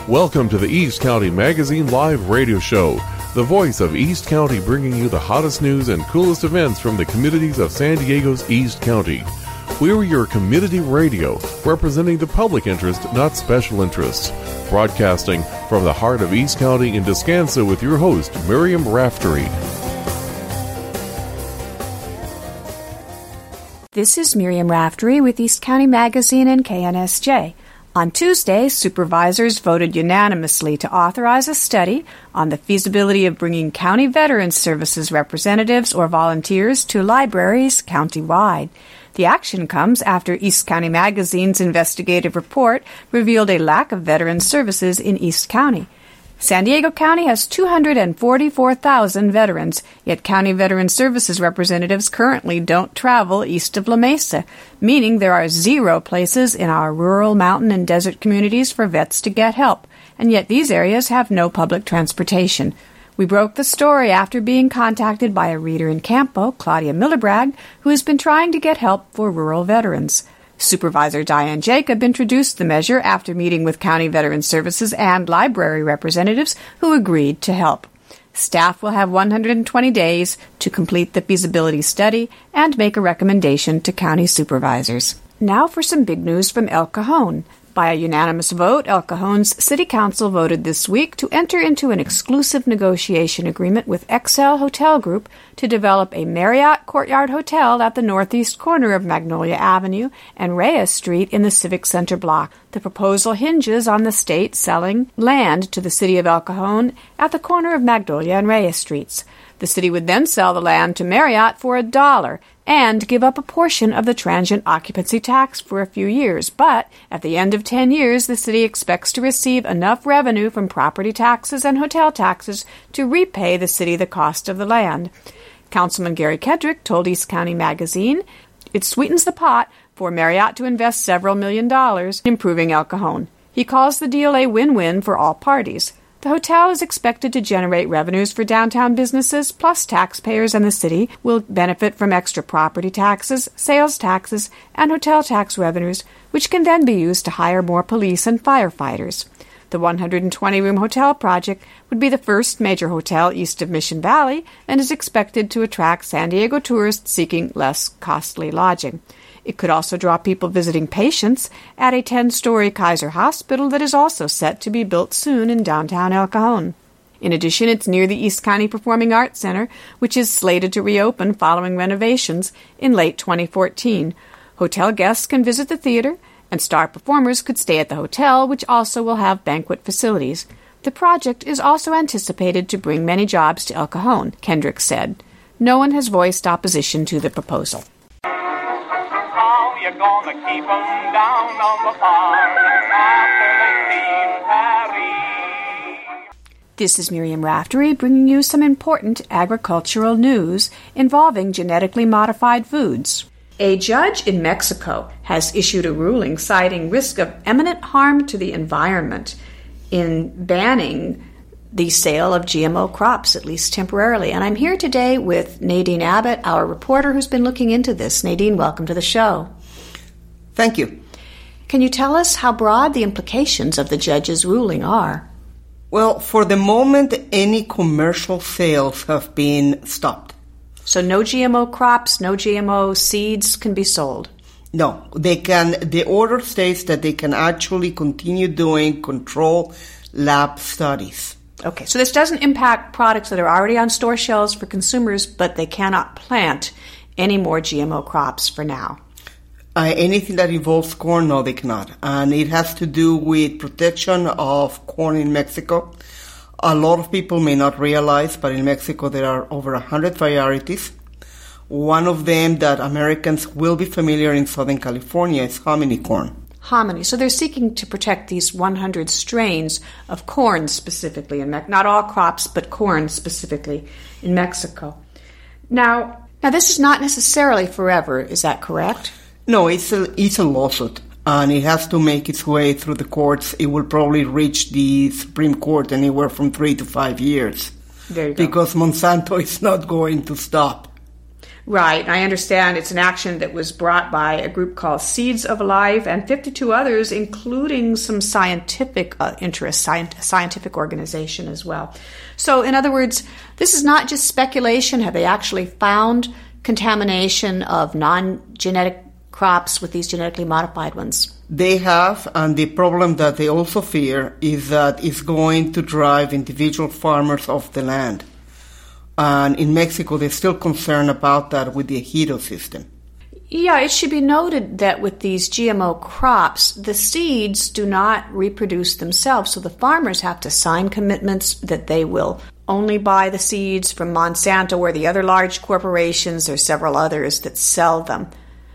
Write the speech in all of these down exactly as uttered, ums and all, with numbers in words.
Welcome to the East County Magazine Live Radio Show, the voice of East County, bringing you the hottest news and coolest events from the communities of San Diego's East County. We're your community radio, representing the public interest, not special interests. Broadcasting from the heart of East County in Descanso with your host, Miriam Raftery. This is Miriam Raftery with East County Magazine and K N S J. On Tuesday, supervisors voted unanimously to authorize a study on the feasibility of bringing County Veterans Services representatives or volunteers to libraries countywide. The action comes after East County Magazine's investigative report revealed a lack of veteran services in East County. San Diego County has two hundred forty-four thousand veterans, yet County Veteran Services representatives currently don't travel east of La Mesa, meaning there are zero places in our rural, mountain, and desert communities for vets to get help, and yet these areas have no public transportation. We broke the story after being contacted by a reader in Campo, Claudia Millerbrag, who has been trying to get help for rural veterans. Supervisor Diane Jacob introduced the measure after meeting with County Veteran Services and library representatives who agreed to help. Staff will have one hundred twenty days to complete the feasibility study and make a recommendation to county supervisors. Now for some big news from El Cajon. By a unanimous vote, El Cajon's City Council voted this week to enter into an exclusive negotiation agreement with Excel Hotel Group to develop a Marriott Courtyard Hotel at the northeast corner of Magnolia Avenue and Reyes Street in the Civic Center block. The proposal hinges on the state selling land to the city of El Cajon at the corner of Magnolia and Reyes Streets. The city would then sell the land to Marriott for a dollar and give up a portion of the transient occupancy tax for a few years. But at the end of ten years, the city expects to receive enough revenue from property taxes and hotel taxes to repay the city the cost of the land. Councilman Gary Kedrick told East County Magazine it sweetens the pot for Marriott to invest several million dollars in improving El Cajon. He calls the deal a win-win for all parties. The hotel is expected to generate revenues for downtown businesses, plus taxpayers and the city will benefit from extra property taxes, sales taxes, and hotel tax revenues, which can then be used to hire more police and firefighters. The one hundred twenty room hotel project would be the first major hotel east of Mission Valley and is expected to attract San Diego tourists seeking less costly lodging. It could also draw people visiting patients at a ten-story Kaiser Hospital that is also set to be built soon in downtown El Cajon. In addition, it's near the East County Performing Arts Center, which is slated to reopen following renovations in late twenty fourteen. Hotel guests can visit the theater, and star performers could stay at the hotel, which also will have banquet facilities. The project is also anticipated to bring many jobs to El Cajon, Kendrick said. No one has voiced opposition to the proposal. You're gonna keep 'em down on the farm after they leave Paris. This is Miriam Raftery bringing you some important agricultural news involving genetically modified foods. A judge in Mexico has issued a ruling citing risk of imminent harm to the environment in banning the sale of G M O crops, at least temporarily. And I'm here today with Nadine Abbott, our reporter who's been looking into this. Nadine, welcome to the show. Thank you. Can you tell us how broad the implications of the judge's ruling are? Well, for the moment, any commercial sales have been stopped. So no G M O crops, no G M O seeds can be sold? No. They can. The order states that they can actually continue doing control lab studies. Okay, so this doesn't impact products that are already on store shelves for consumers, but they cannot plant any more G M O crops for now. Uh, anything that involves corn, no, they cannot. And it has to do with protection of corn in Mexico. A lot of people may not realize, but in Mexico there are over one hundred varieties. One of them that Americans will be familiar in Southern California is hominy corn. Hominy. So they're seeking to protect these one hundred strains of corn specifically in Mexico. Not all crops, but corn specifically in Mexico. Now, now this is not necessarily forever, is that correct? No, it's a, it's a lawsuit, and it has to make its way through the courts. It will probably reach the Supreme Court anywhere from three to five years. There you go. Because Monsanto is not going to stop. Right. I understand it's an action that was brought by a group called Seeds of Life and fifty-two others, including some scientific uh, interests, sci- scientific organization as well. So, in other words, this is not just speculation. Have they actually found contamination of non-genetic crops with these genetically modified ones? They have, and the problem that they also fear is that it's going to drive individual farmers off the land. And in Mexico, they're still concerned about that with the ejido system. Yeah, it should be noted that with these G M O crops, the seeds do not reproduce themselves. So the farmers have to sign commitments that they will only buy the seeds from Monsanto or the other large corporations. There's several others that sell them.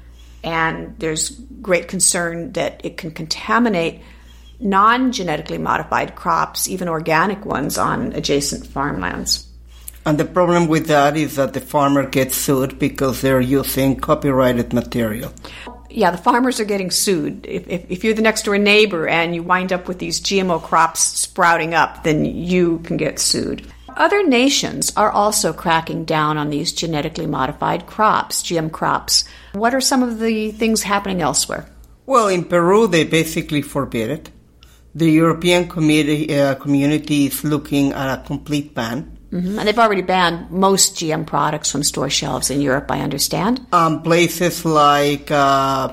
And there's great concern that it can contaminate non-genetically modified crops, even organic ones, on adjacent farmlands. And the problem with that is that the farmer gets sued because they're using copyrighted material. Yeah, the farmers are getting sued. If, if, if you're the next door neighbor and you wind up with these G M O crops sprouting up, then you can get sued. Other nations are also cracking down on these genetically modified crops, G M crops. What are some of the things happening elsewhere? Well, in Peru, they basically forbid it. The European community, uh, community is looking at a complete ban. Mm-hmm. And they've already banned most G M products from store shelves in Europe, I understand. Um, places like, uh,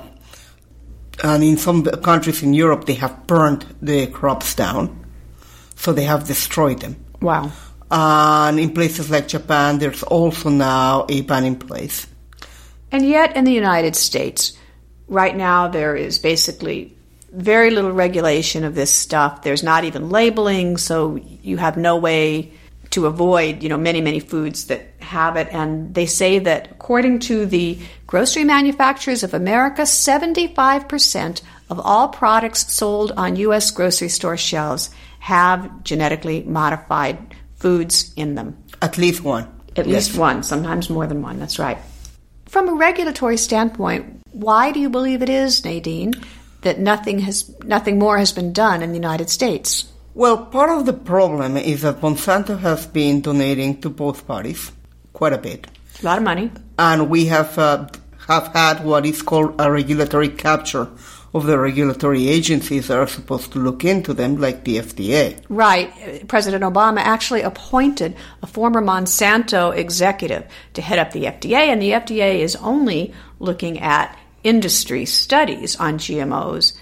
and in some countries in Europe, they have burned the crops down. So they have destroyed them. Wow. And in places like Japan, there's also now a ban in place. And yet in the United States, right now there is basically very little regulation of this stuff. There's not even labeling, so you have no way to avoid, you know, many, many foods that have it. And they say that according to the Grocery Manufacturers of America, seventy-five percent of all products sold on U S grocery store shelves have genetically modified foods in them. At least one. At Yes. least one, sometimes more than one, that's right. From a regulatory standpoint, why do you believe it is, Nadine, that nothing has nothing more has been done in the United States? Well, part of the problem is that Monsanto has been donating to both parties quite a bit. A lot of money. And we have uh, have had what is called a regulatory capture of the regulatory agencies that are supposed to look into them, like the F D A. Right. President Obama actually appointed a former Monsanto executive to head up the F D A, and the F D A is only looking at industry studies on G M Os.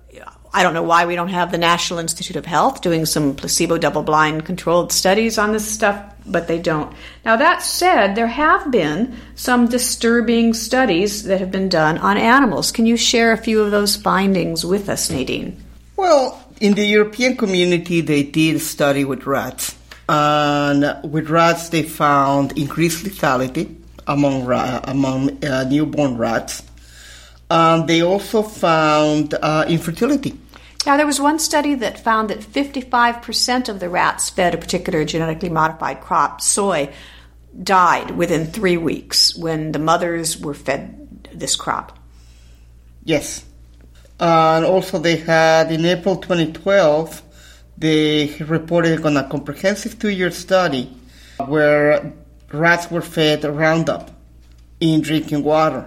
I don't know why we don't have the National Institute of Health doing some placebo double-blind controlled studies on this stuff, but they don't. Now, that said, there have been some disturbing studies that have been done on animals. Can you share a few of those findings with us, Nadine? Well, in the European community, they did a study with rats. And with rats, they found increased lethality among, ra- among uh, newborn rats. Um, they also found uh, infertility. Now, there was one study that found that fifty-five percent of the rats fed a particular genetically modified crop, soy, died within three weeks when the mothers were fed this crop. Yes. Uh, and also they had, in April twenty twelve, they reported on a comprehensive two-year study where rats were fed Roundup in drinking water.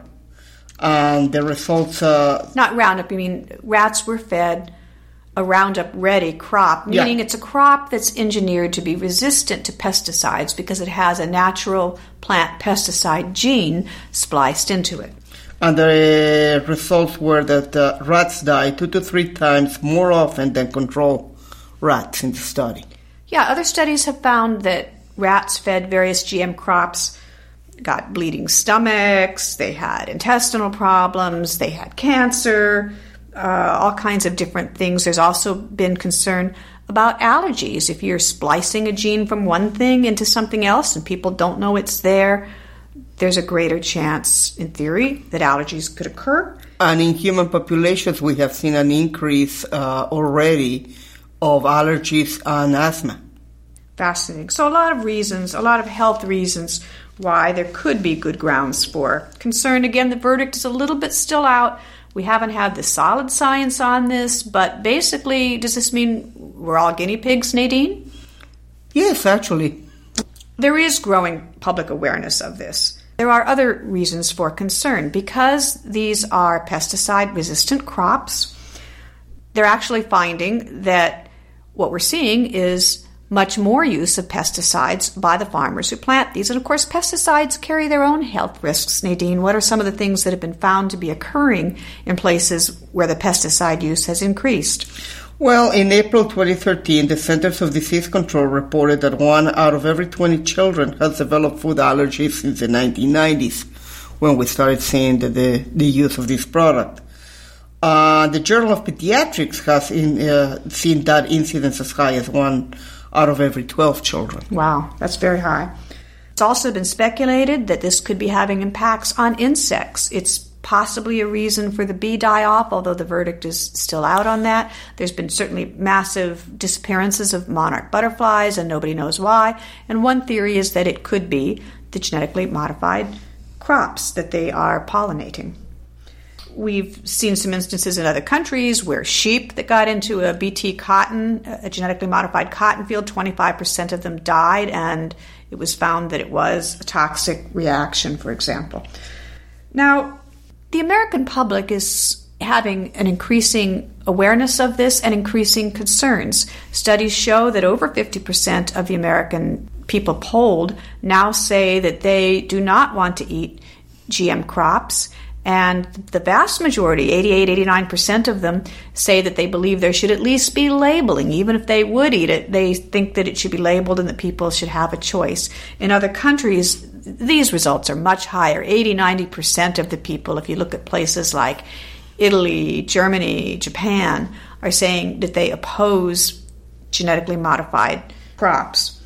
And the results... Uh, Not Roundup, you mean rats were fed a Roundup-ready crop, meaning Yeah. it's a crop that's engineered to be resistant to pesticides because it has a natural plant pesticide gene spliced into it. And the results were that uh, rats die two to three times more often than control rats in the study. Yeah, other studies have found that rats fed various G M crops got bleeding stomachs, they had intestinal problems, they had cancer, uh, all kinds of different things. There's also been concern about allergies. If you're splicing a gene from one thing into something else and people don't know it's there, there's a greater chance, in theory, that allergies could occur. And in human populations, we have seen an increase uh, already of allergies and asthma. Fascinating. So a lot of reasons, a lot of health reasons why there could be good grounds for concern. Again, the verdict is a little bit still out. We haven't had the solid science on this, but basically, does this mean we're all guinea pigs, Nadine? Yes, actually. There is growing public awareness of this. There are other reasons for concern. Because these are pesticide-resistant crops, they're actually finding that what we're seeing is much more use of pesticides by the farmers who plant these. And of course, pesticides carry their own health risks. Nadine, what are some of the things that have been found to be occurring in places where the pesticide use has increased? Well, in April twenty thirteen, the Centers of Disease Control reported that one out of every twenty children has developed food allergies since the nineteen nineties, when we started seeing the, the, the use of this product. Uh, the Journal of Pediatrics has in, uh, seen that incidence as high as one out of every twelve children. Wow, that's very high. It's also been speculated that this could be having impacts on insects. It's possibly a reason for the bee die-off, although the verdict is still out on that. There's been certainly massive disappearances of monarch butterflies, and nobody knows why. And one theory is that it could be the genetically modified crops that they are pollinating. We've seen some instances in other countries where sheep that got into a B T cotton, a genetically modified cotton field, twenty-five percent of them died, and it was found that it was a toxic reaction, for example. Now, the American public is having an increasing awareness of this and increasing concerns. Studies show that over fifty percent of the American people polled now say that they do not want to eat G M crops. And the vast majority, eighty-eight, eighty-nine percent of them, say that they believe there should at least be labeling. Even if they would eat it, they think that it should be labeled and that people should have a choice. In other countries, these results are much higher. eighty, ninety percent of the people, if you look at places like Italy, Germany, Japan, are saying that they oppose genetically modified crops.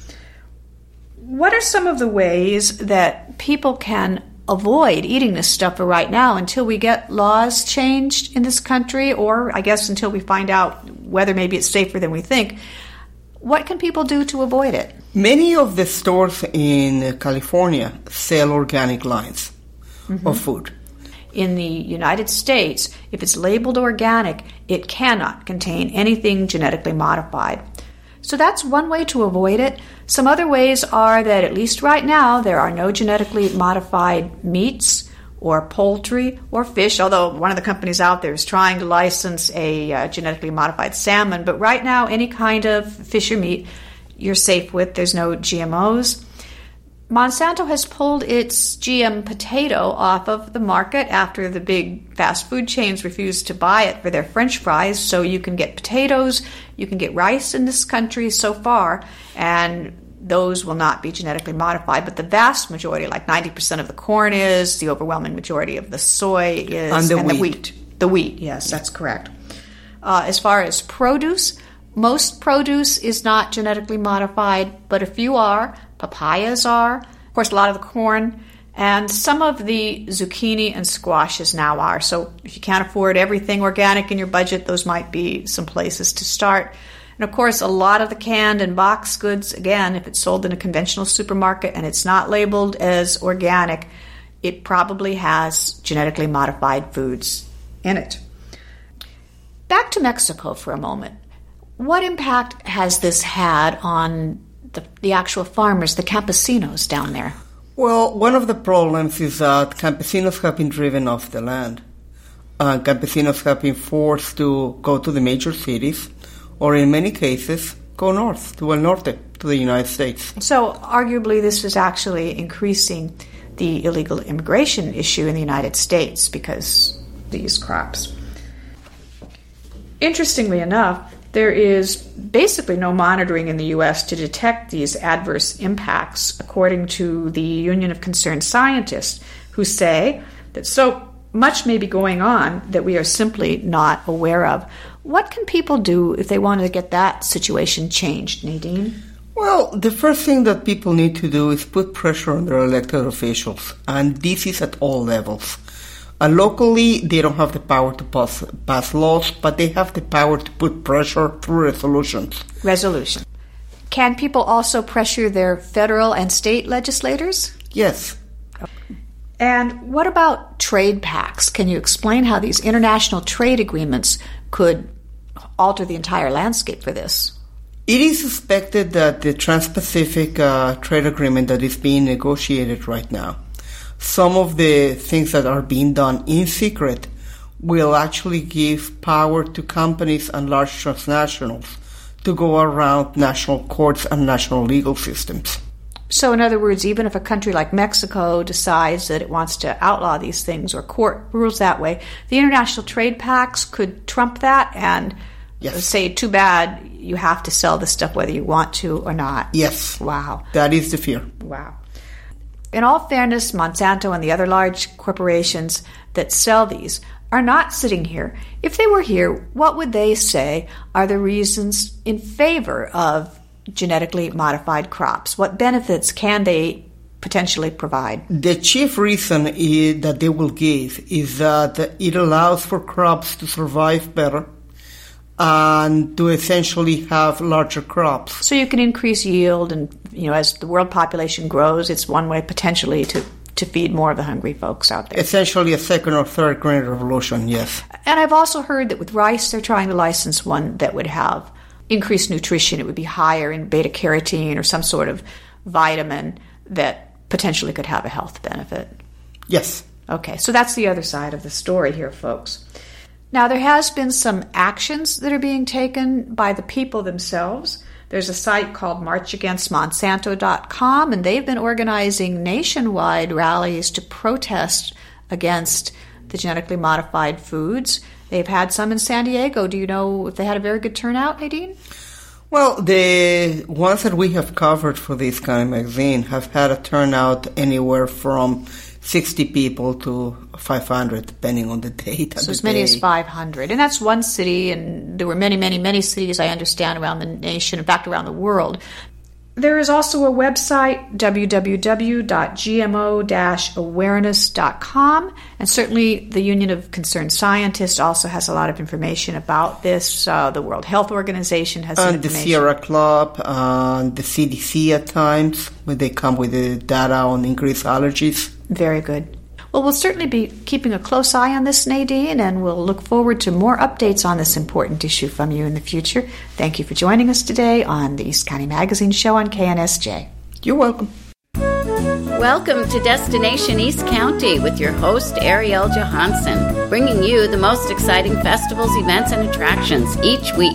What are some of the ways that people can avoid eating this stuff for right now until we get laws changed in this country, or I guess until we find out whether maybe it's safer than we think? What can people do to avoid it? Many of the stores in California sell organic lines mm-hmm. of food. In the United States, if it's labeled organic, it cannot contain anything genetically modified. So that's one way to avoid it. Some other ways are that, at least right now, there are no genetically modified meats or poultry or fish, although one of the companies out there is trying to license a uh, genetically modified salmon. But right now, any kind of fish or meat you're safe with. There's no G M Os. Monsanto has pulled its G M potato off of the market after the big fast food chains refused to buy it for their French fries. So you can get potatoes, you can get rice in this country so far, and those will not be genetically modified. But the vast majority, like ninety percent of the corn is, the overwhelming majority of the soy is, and the, and wheat. the wheat. The wheat, yes, that's correct. Uh, as far as produce, most produce is not genetically modified, but a few are. Papayas are. Of course, a lot of the corn. And some of the zucchini and squashes now are. So if you can't afford everything organic in your budget, those might be some places to start. And of course, a lot of the canned and boxed goods, again, if it's sold in a conventional supermarket and it's not labeled as organic, it probably has genetically modified foods in it. Back to Mexico for a moment. What impact has this had on the, the actual farmers, the campesinos down there? Well, one of the problems is that campesinos have been driven off the land. Uh, campesinos have been forced to go to the major cities, or in many cases, go north, to El Norte, to the United States. So arguably this is actually increasing the illegal immigration issue in the United States because these crops. Interestingly enough, there is basically no monitoring in the U S to detect these adverse impacts, according to the Union of Concerned Scientists, who say that so much may be going on that we are simply not aware of. What can people do if they want to get that situation changed, Nadine? Well, the first thing that people need to do is put pressure on their elected officials, and this is at all levels. Uh, locally, they don't have the power to pass, pass laws, but they have the power to put pressure through resolutions. Resolution. Can people also pressure their federal and state legislators? Yes. And what about trade pacts? Can you explain how these international trade agreements could alter the entire landscape for this? It is suspected that the Trans-Pacific uh, trade agreement that is being negotiated right now some of the things that are being done in secret will actually give power to companies and large transnationals to go around national courts and national legal systems. So in other words, even if a country like Mexico decides that it wants to outlaw these things or court rules that way, the international trade pacts could trump that and yes. say, too bad, you have to sell this stuff whether you want to or not. Yes. Wow. That is the fear. Wow. In all fairness, Monsanto and the other large corporations that sell these are not sitting here. If they were here, what would they say are the reasons in favor of genetically modified crops? What benefits can they potentially provide? The chief reason is, that they will give is that it allows for crops to survive better and to essentially have larger crops. So you can increase yield, and you know, as the world population grows, it's one way potentially to to feed more of the hungry folks out there. Essentially a second or third green revolution, yes. And I've also heard that with rice, they're trying to license one that would have increased nutrition. It would be higher in beta-carotene or some sort of vitamin that potentially could have a health benefit. Yes. Okay, so that's the other side of the story here, folks. Now, there has been some actions that are being taken by the people themselves. There's a site called march against monsanto dot com, and they've been organizing nationwide rallies to protest against the genetically modified foods. They've had some in San Diego. Do you know if they had a very good turnout, Nadine? Well, the ones that we have covered for this kind of magazine have had a turnout anywhere from sixty people to five hundred, depending on the date. So as many as five hundred. And that's one city, and there were many, many, many cities, I understand, around the nation, in fact, around the world. There is also a website, w w w dot g m o dash awareness dot com, and certainly the Union of Concerned Scientists also has a lot of information about this. Uh, the World Health Organization has some and the information. Sierra Club, and the C D C at times, when they come with the data on increased allergies. Very good. Well, we'll certainly be keeping a close eye on this, Nadine, and we'll look forward to more updates on this important issue from you in the future. Thank you for joining us today on the East County Magazine Show on K N S J. You're welcome. Welcome to Destination East County with your host, Ariel Johansson, bringing you the most exciting festivals, events, and attractions each week.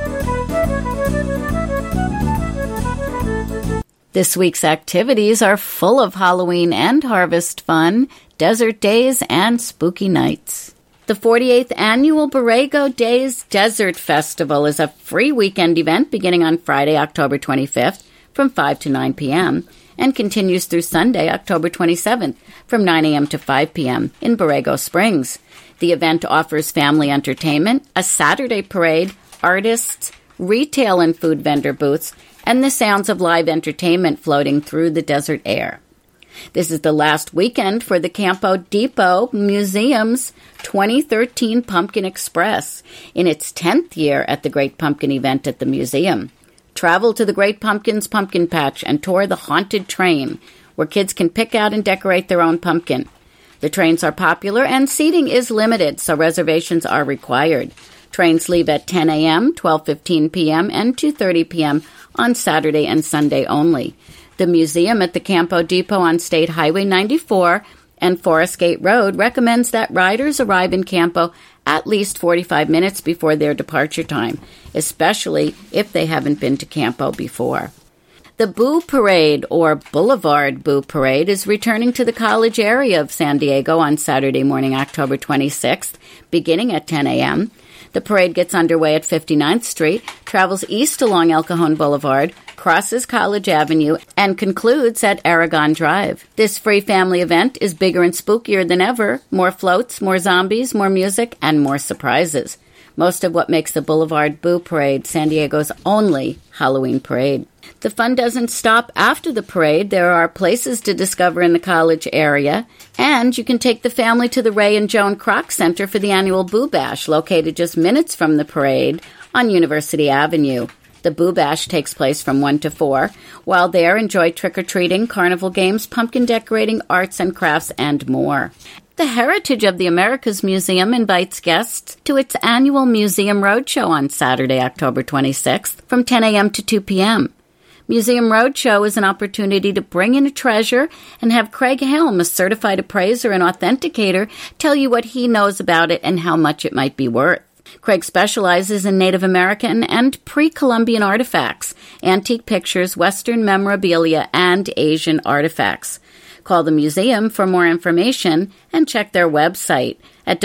This week's activities are full of Halloween and harvest fun, desert days, and spooky nights. The forty-eighth Annual Borrego Days Desert Festival is a free weekend event beginning on Friday, October twenty-fifth from five to nine p.m. and continues through Sunday, October twenty-seventh from nine a.m. to five p.m. in Borrego Springs. The event offers family entertainment, a Saturday parade, artists, retail and food vendor booths, and the sounds of live entertainment floating through the desert air. This is the last weekend for the Campo Depot Museum's twenty thirteen Pumpkin Express, in its tenth year at the Great Pumpkin event at the museum. Travel to the Great Pumpkin's Pumpkin Patch and tour the Haunted Train, where kids can pick out and decorate their own pumpkin. The trains are popular and seating is limited, so reservations are required. Trains leave at ten a.m., twelve fifteen p.m., and two thirty p.m. on Saturday and Sunday only. The museum at the Campo Depot on State Highway ninety-four and Forest Gate Road recommends that riders arrive in Campo at least forty-five minutes before their departure time, especially if they haven't been to Campo before. The Boo Parade, or Boulevard Boo Parade, is returning to the college area of San Diego on Saturday morning, October twenty-sixth, beginning at ten a.m. The parade gets underway at fifty-ninth Street, travels east along El Cajon Boulevard, crosses College Avenue, and concludes at Aragon Drive. This free family event is bigger and spookier than ever. More floats, more zombies, more music, and more surprises. Most of what makes the Boulevard Boo Parade San Diego's only Halloween parade. The fun doesn't stop after the parade. There are places to discover in the college area, and you can take the family to the Ray and Joan Kroc Center for the annual Boo Bash, located just minutes from the parade on University Avenue. The Boo Bash takes place from one to four. While there, enjoy trick-or-treating, carnival games, pumpkin decorating, arts and crafts, and more. The Heritage of the Americas Museum invites guests to its annual Museum Roadshow on Saturday, October twenty-sixth from ten a.m. to two p.m. Museum Roadshow is an opportunity to bring in a treasure and have Craig Helm, a certified appraiser and authenticator, tell you what he knows about it and how much it might be worth. Craig specializes in Native American and pre-Columbian artifacts, antique pictures, Western memorabilia, and Asian artifacts. Call the museum for more information and check their website at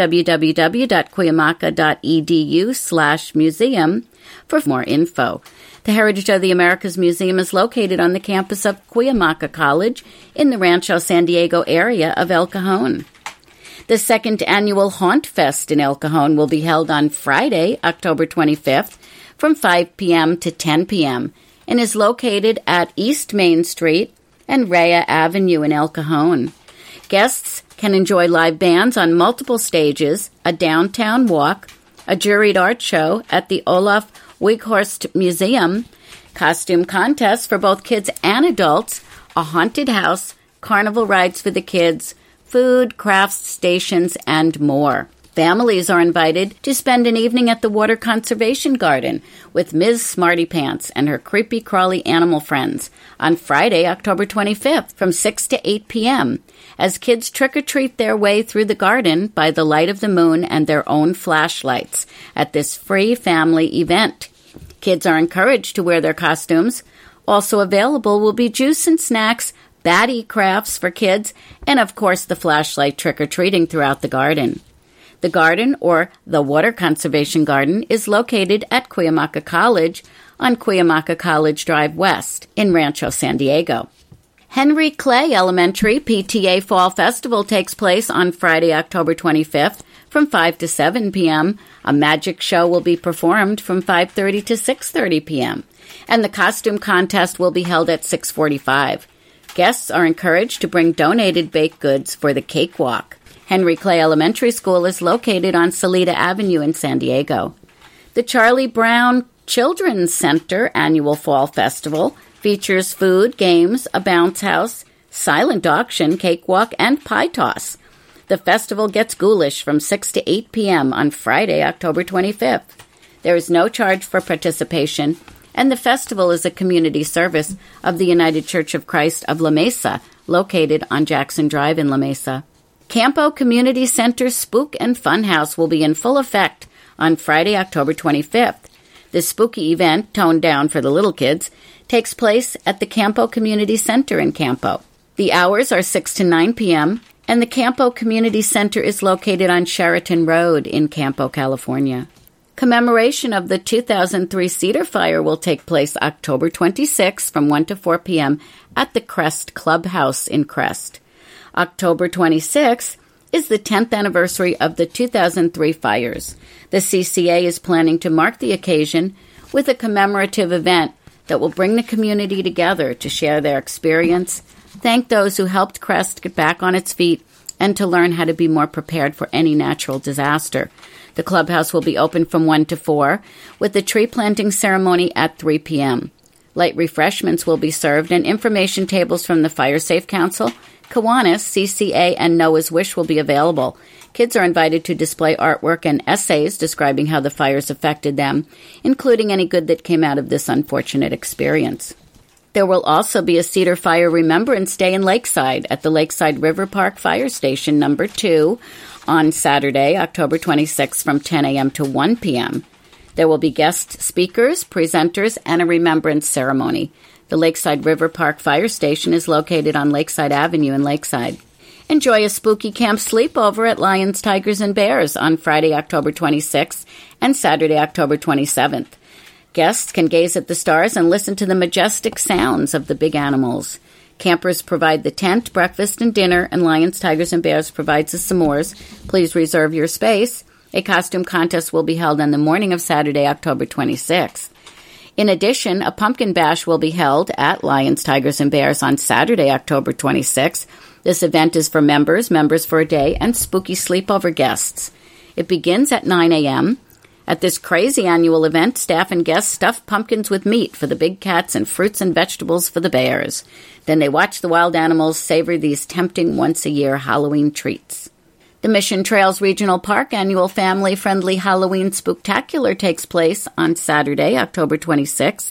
www.cuyamaca.edu slash museum for more info. The Heritage of the Americas Museum is located on the campus of Cuyamaca College in the Rancho San Diego area of El Cajon. The second annual Haunt Fest in El Cajon will be held on Friday, October twenty-fifth, from five p.m. to ten p.m. and is located at East Main Street and Rhea Avenue in El Cajon. Guests can enjoy live bands on multiple stages, a downtown walk, a juried art show at the Olaf Weghorst Museum, costume contests for both kids and adults, a haunted house, carnival rides for the kids, food, crafts stations, and more. Families are invited to spend an evening at the Water Conservation Garden with Miz Smarty Pants and her creepy crawly animal friends on Friday, October twenty-fifth from six to eight p.m. as kids trick-or-treat their way through the garden by the light of the moon and their own flashlights at this free family event. Kids are encouraged to wear their costumes. Also available will be juice and snacks, baddie crafts for kids, and of course the flashlight trick-or-treating throughout the garden. The garden, or the Water Conservation Garden, is located at Cuyamaca College on Cuyamaca College Drive West in Rancho San Diego. Henry Clay Elementary P T A Fall Festival takes place on Friday, October twenty-fifth from five to seven p.m. A magic show will be performed from five thirty to six thirty p.m. and the costume contest will be held at six forty-five. Guests are encouraged to bring donated baked goods for the cakewalk. Henry Clay Elementary School is located on Salida Avenue in San Diego. The Charlie Brown Children's Center Annual Fall Festival features food, games, a bounce house, silent auction, cakewalk, and pie toss. The festival gets ghoulish from six to eight p.m. on Friday, October twenty-fifth. There is no charge for participation, and the festival is a community service of the United Church of Christ of La Mesa, located on Jackson Drive in La Mesa. Campo Community Center Spook and Fun House will be in full effect on Friday, October twenty-fifth. This spooky event, toned down for the little kids, takes place at the Campo Community Center in Campo. The hours are six to nine p.m., and the Campo Community Center is located on Sheraton Road in Campo, California. Commemoration of the two thousand three Cedar Fire will take place October twenty-sixth from one to four p.m. at the Crest Clubhouse in Crest. October twenty-sixth is the tenth anniversary of the two thousand three fires. The C C A is planning to mark the occasion with a commemorative event that will bring the community together to share their experience, thank those who helped Crest get back on its feet, and to learn how to be more prepared for any natural disaster. The clubhouse will be open from one to four, with the tree planting ceremony at three p.m. Light refreshments will be served, and information tables from the Fire Safe Council, Kiwanis, C C A, and Noah's Wish will be available. Kids are invited to display artwork and essays describing how the fires affected them, including any good that came out of this unfortunate experience. There will also be a Cedar Fire Remembrance Day in Lakeside at the Lakeside River Park Fire Station number two on Saturday, October twenty-sixth from ten a.m. to one p.m. There will be guest speakers, presenters, and a remembrance ceremony. The Lakeside River Park Fire Station is located on Lakeside Avenue in Lakeside. Enjoy a spooky camp sleepover at Lions, Tigers, and Bears on Friday, October twenty-sixth and Saturday, October twenty-seventh. Guests can gaze at the stars and listen to the majestic sounds of the big animals. Campers provide the tent, breakfast, and dinner, and Lions, Tigers, and Bears provides the s'mores. Please reserve your space. A costume contest will be held on the morning of Saturday, October twenty-sixth. In addition, a pumpkin bash will be held at Lions, Tigers, and Bears on Saturday, October twenty-sixth. This event is for members, members for a day, and spooky sleepover guests. It begins at nine a.m. At this crazy annual event, staff and guests stuff pumpkins with meat for the big cats and fruits and vegetables for the bears. Then they watch the wild animals savor these tempting once-a-year Halloween treats. The Mission Trails Regional Park annual family-friendly Halloween Spooktacular takes place on Saturday, October twenty-sixth.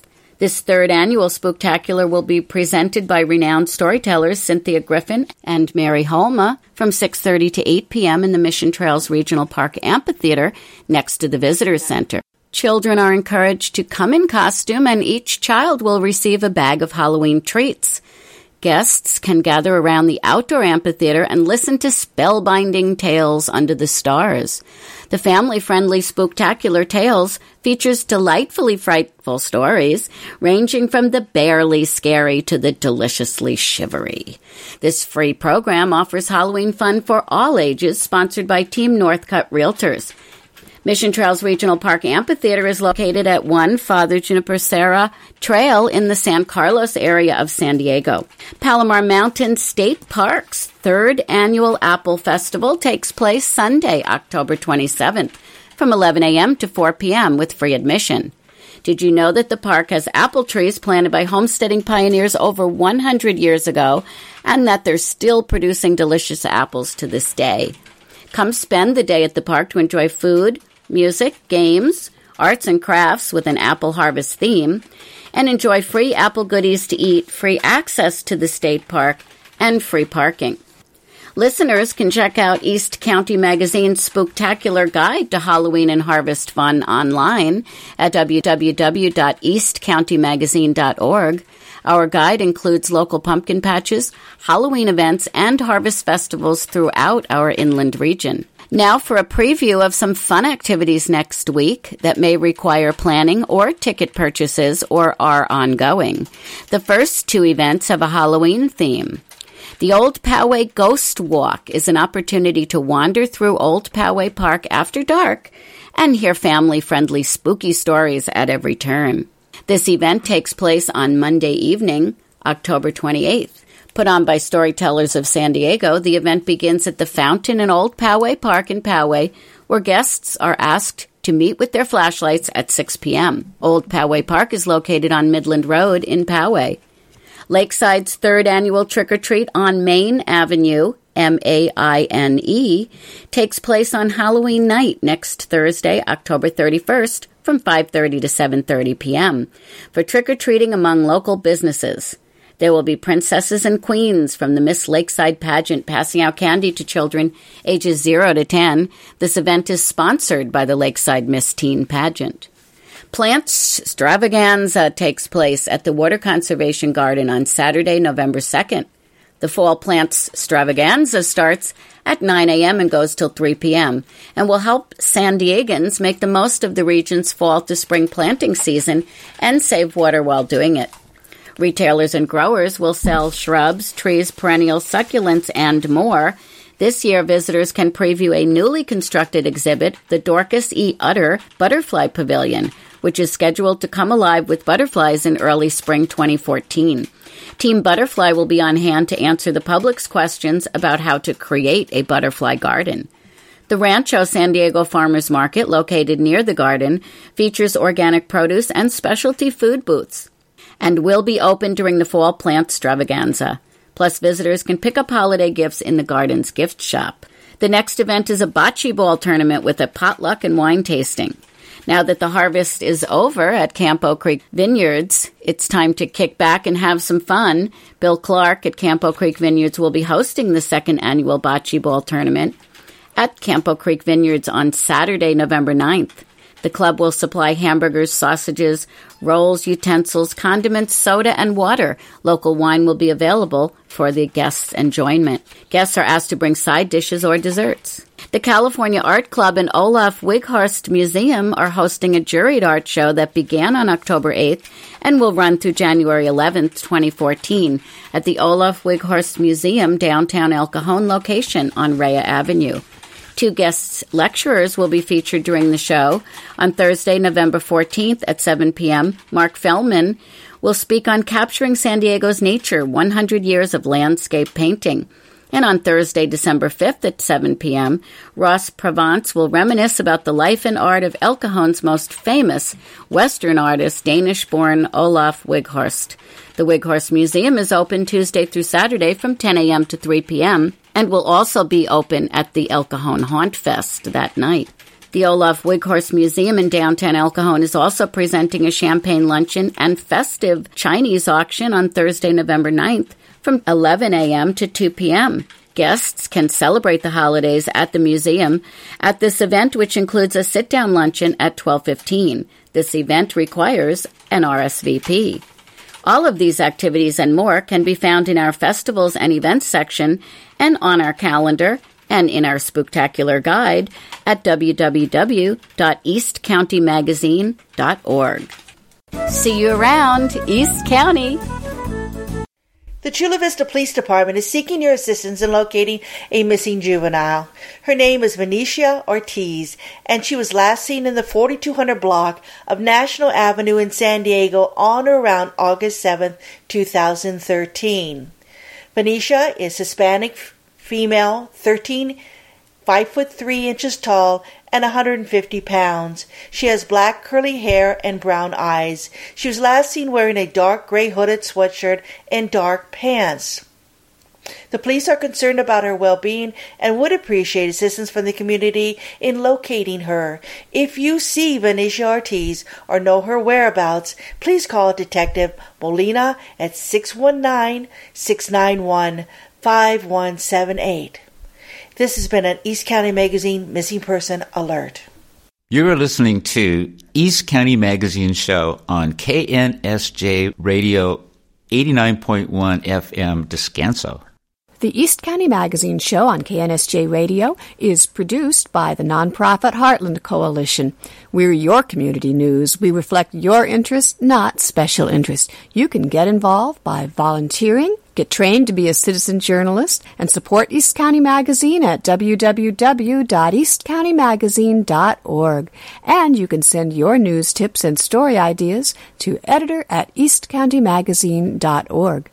This third annual Spooktacular will be presented by renowned storytellers Cynthia Griffin and Mary Holma from six thirty to eight p.m. in the Mission Trails Regional Park Amphitheater next to the Visitors Center. Children are encouraged to come in costume, and each child will receive a bag of Halloween treats. Guests can gather around the outdoor amphitheater and listen to spellbinding tales under the stars. The family-friendly Spooktacular Tales features delightfully frightful stories, ranging from the barely scary to the deliciously shivery. This free program offers Halloween fun for all ages, sponsored by Team Northcutt Realtors. Mission Trails Regional Park Amphitheater is located at one Father Juniper Serra Trail in the San Carlos area of San Diego. Palomar Mountain State Park's third annual Apple Festival takes place Sunday, October twenty-seventh, from eleven a.m. to four p.m. with free admission. Did you know that the park has apple trees planted by homesteading pioneers over one hundred years ago, and that they're still producing delicious apples to this day? Come spend the day at the park to enjoy food, music, games, arts and crafts with an apple harvest theme, and enjoy free apple goodies to eat, free access to the state park, and free parking. Listeners can check out East County Magazine's Spooktacular Guide to Halloween and Harvest Fun online at w w w dot east county magazine dot org. Our guide includes local pumpkin patches, Halloween events, and harvest festivals throughout our inland region. Now for a preview of some fun activities next week that may require planning or ticket purchases or are ongoing. The first two events have a Halloween theme. The Old Poway Ghost Walk is an opportunity to wander through Old Poway Park after dark and hear family-friendly spooky stories at every turn. This event takes place on Monday evening, October twenty-eighth. Put on by Storytellers of San Diego, the event begins at the Fountain in Old Poway Park in Poway, where guests are asked to meet with their flashlights at six p.m. Old Poway Park is located on Midland Road in Poway. Lakeside's third annual Trick-or-Treat on Main Avenue, M A I N E, takes place on Halloween night next Thursday, October thirty-first, from five thirty to seven thirty p.m. for trick-or-treating among local businesses. There will be princesses and queens from the Miss Lakeside pageant passing out candy to children ages zero to ten. This event is sponsored by the Lakeside Miss Teen pageant. Plants Extravaganza takes place at the Water Conservation Garden on Saturday, November second. The Fall Plants Extravaganza starts at nine a.m. and goes till three p.m. and will help San Diegans make the most of the region's fall to spring planting season and save water while doing it. Retailers and growers will sell shrubs, trees, perennials, succulents, and more. This year, visitors can preview a newly constructed exhibit, the Dorcas E. Utter Butterfly Pavilion, which is scheduled to come alive with butterflies in early spring twenty fourteen. Team Butterfly will be on hand to answer the public's questions about how to create a butterfly garden. The Rancho San Diego Farmers Market, located near the garden, features organic produce and specialty food booths, and will be open during the Fall Plant Extravaganza. Plus, visitors can pick up holiday gifts in the garden's gift shop. The next event is a bocce ball tournament with a potluck and wine tasting. Now that the harvest is over at Campo Creek Vineyards, it's time to kick back and have some fun. Bill Clark at Campo Creek Vineyards will be hosting the second annual bocce ball tournament at Campo Creek Vineyards on Saturday, November ninth. The club will supply hamburgers, sausages, rolls, utensils, condiments, soda, and water. Local wine will be available for the guests' enjoyment. Guests are asked to bring side dishes or desserts. The California Art Club and Olaf Wighorst Museum are hosting a juried art show that began on October eighth and will run through January eleventh, twenty fourteen at the Olaf Wighorst Museum downtown El Cajon location on Rhea Avenue. Two guest lecturers will be featured during the show. On Thursday, November fourteenth at seven p.m., Mark Feldman will speak on Capturing San Diego's Nature, one hundred years of Landscape Painting. And on Thursday, December fifth at seven p.m., Ross Provence will reminisce about the life and art of El Cajon's most famous Western artist, Danish-born Olaf Wighorst. The Wighorst Museum is open Tuesday through Saturday from ten a.m. to three p.m., and will also be open at the El Cajon Haunt Fest that night. The Olaf Wighorst Museum in downtown El Cajon is also presenting a champagne luncheon and festive Chinese auction on Thursday, November ninth from eleven a.m. to two p.m. Guests can celebrate the holidays at the museum at this event, which includes a sit-down luncheon at twelve fifteen. This event requires an R S V P. All of these activities and more can be found in our festivals and events section and on our calendar and in our spooktacular guide at w w w dot east county magazine dot org. See you around, East County. The Chula Vista Police Department is seeking your assistance in locating a missing juvenile. Her name is Venetia Ortiz, and she was last seen in the forty-two hundred block of National Avenue in San Diego on or around August seventh, two thousand thirteen. Venetia is Hispanic, female, thirteen, five foot three inches tall, and one hundred fifty pounds. She has black curly hair and brown eyes. She was last seen wearing a dark gray hooded sweatshirt and dark pants. The police are concerned about her well-being and would appreciate assistance from the community in locating her. If you see Venetia Ortiz or know her whereabouts, please call Detective Molina at six one nine, six nine one, five one seven eight. This has been an East County Magazine Missing Person Alert. You're listening to East County Magazine Show on K N S J Radio eighty-nine point one F M Descanso. The East County Magazine Show on K N S J Radio is produced by the nonprofit Heartland Coalition. We're your community news. We reflect your interest, not special interest. You can get involved by volunteering, get trained to be a citizen journalist, and support East County Magazine at w w w dot east county magazine dot org. And you can send your news tips and story ideas to editor at east county magazine dot org.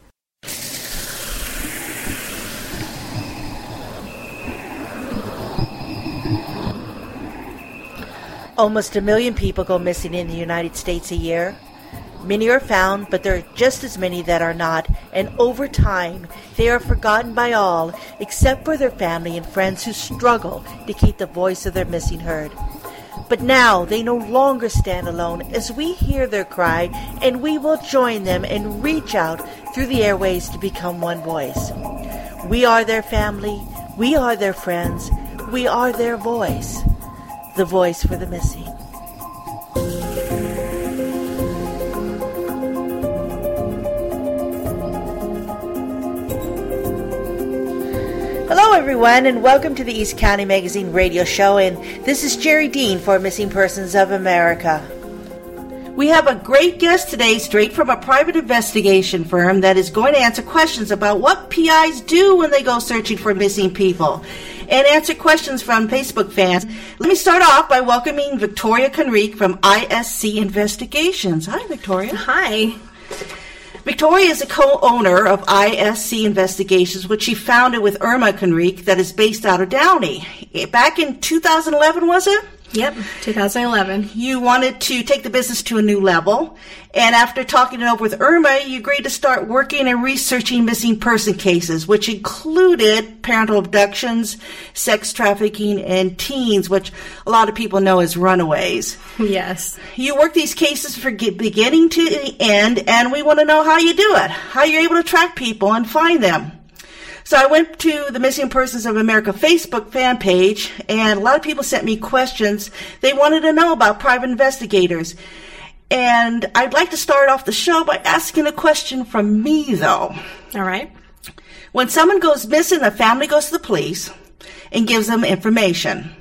Almost a million people go missing in the United States a year. Many are found, but there are just as many that are not, and over time, they are forgotten by all, except for their family and friends who struggle to keep the voice of their missing heard. But now, they no longer stand alone as we hear their cry, and we will join them and reach out through the airways to become one voice. We are their family, we are their friends, we are their voice, the voice for the missing. Hello everyone, and welcome to the East County Magazine radio show, and this is Jerry Dean for Missing Persons of America. We have a great guest today straight from a private investigation firm that is going to answer questions about what P Is do when they go searching for missing people and answer questions from Facebook fans. Let me start off by welcoming Victoria Conrique from I S C Investigations. Hi, Victoria. Hi. Victoria is a co-owner of I S C Investigations, which she founded with Irma Conrique, that is based out of Downey. Back in two thousand eleven, was it? Yep, two thousand eleven. You wanted to take the business to a new level, and after talking it over with Irma, you agreed to start working and researching missing person cases, which included parental abductions, sex trafficking, and teens, which a lot of people know as runaways. Yes. You work these cases from beginning to the end, and we want to know how you do it, how you're able to track people and find them. So I went to the Missing Persons of America Facebook fan page, and a lot of people sent me questions. They wanted to know about private investigators. And I'd like to start off the show by asking a question from me, though. All right. When someone goes missing, the family goes to the police and gives them information.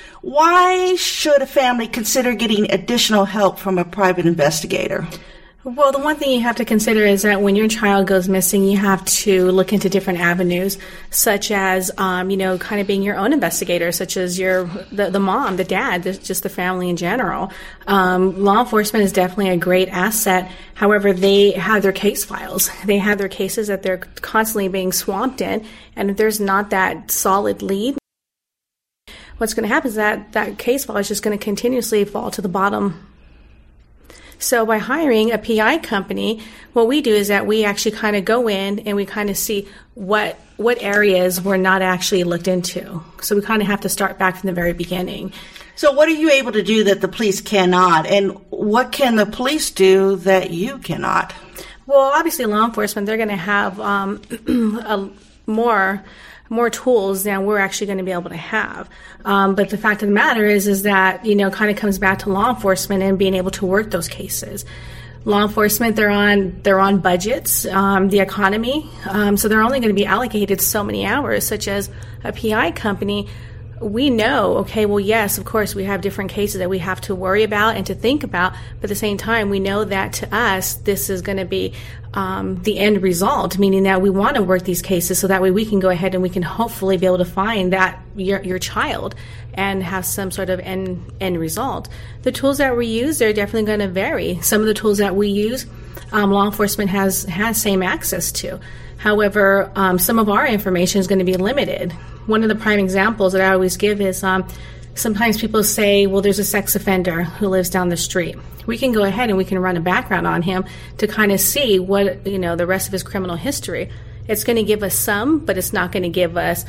Why should a family consider getting additional help from a private investigator? Well, the one thing you have to consider is that when your child goes missing, you have to look into different avenues, such as, um, you know, kind of being your own investigator, such as your the, the mom, the dad, the, just the family in general. Um, law enforcement is definitely a great asset. However, they have their case files. They have their cases that they're constantly being swamped in, and if there's not that solid lead, what's going to happen is that that case file is just going to continuously fall to the bottom. So by hiring a P I company, what we do is that we actually kind of go in and we kind of see what what areas were not actually looked into. So we kind of have to start back from the very beginning. So what are you able to do that the police cannot? And what can the police do that you cannot? Well, obviously law enforcement, they're going to have um, a, more more tools than we're actually going to be able to have. Um, but the fact of the matter is, is that, you know, kind of comes back to law enforcement and being able to work those cases. Law enforcement, they're on they're on budgets, um, the economy, um, so they're only going to be allocated so many hours, such as a P I company. We know, okay, well, yes, of course, we have different cases that we have to worry about and to think about, but at the same time, we know that to us, this is going to be um, the end result, meaning that we want to work these cases so that way we can go ahead and we can hopefully be able to find that your your child and have some sort of end, end result. The tools that we use, they're definitely going to vary. Some of the tools that we use, um, law enforcement has, has same access to. However, um, some of our information is going to be limited. One of the prime examples that I always give is um, sometimes people say, well, there's a sex offender who lives down the street. We can go ahead and we can run a background on him to kind of see what, you know, the rest of his criminal history. It's going to give us some, but it's not going to give us